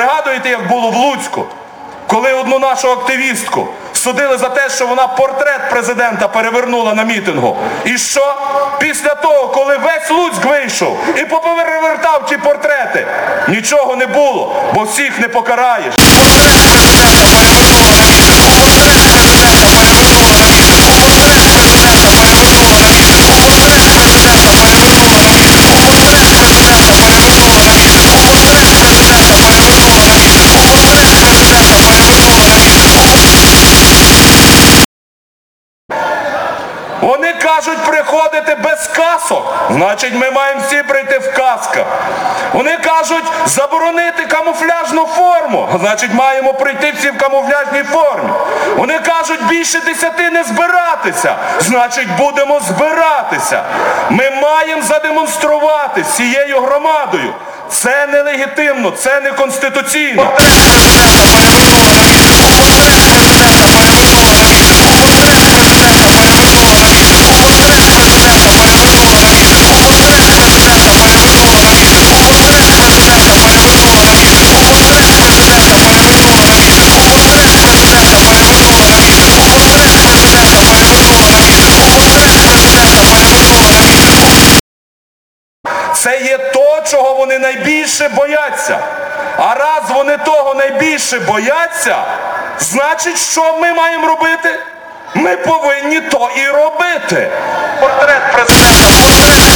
Пригадуєте, як було в Луцьку, коли одну нашу активістку судили за те, що вона портрет президента перевернула на мітингу. І що? Після того, коли весь Луцьк вийшов і поперевертав ті портрети, нічого не було, бо всіх не покараєш. Портрет президента перевернула на мітингу. Портрет президента перевернула на мітингу. Портрет президента перевернула на мітингу. Портрет президента перевернула на мітингу. Портрет президента перевернула на мітингу. Портрет президента перевернула на мітингу. Портрет президента перевернула на мітингу. Вони кажуть приходити без касок, значить ми маємо всі прийти в касках. Вони кажуть заборонити камуфляжну форму, значить маємо прийти всі в камуфляжній формі. Вони кажуть більше 10 не збиратися, значить будемо збиратися. Ми маємо задемонструвати з цією громадою. Це нелегітимно, це неконституційно. Портрет президента перевернула на мітингу. Портрет президента перевернула на мітингу. Портрет президента перевернула на мітингу. Портрет президента перевернула на мітингу. Портрет президента перевернула на мітингу. Портрет президента перевернула на мітингу. Портрет президента перевернула на мітингу. Портрет президента перевернула на мітингу. Портрет президента перевернула на мітингу. Портрет президента перевернула на мітингу. Це є то, чого вони найбільше бояться. А раз вони того найбільше бояться, значить, що ми маємо робити? Ми повинні то і робити. Портрет президента, портрет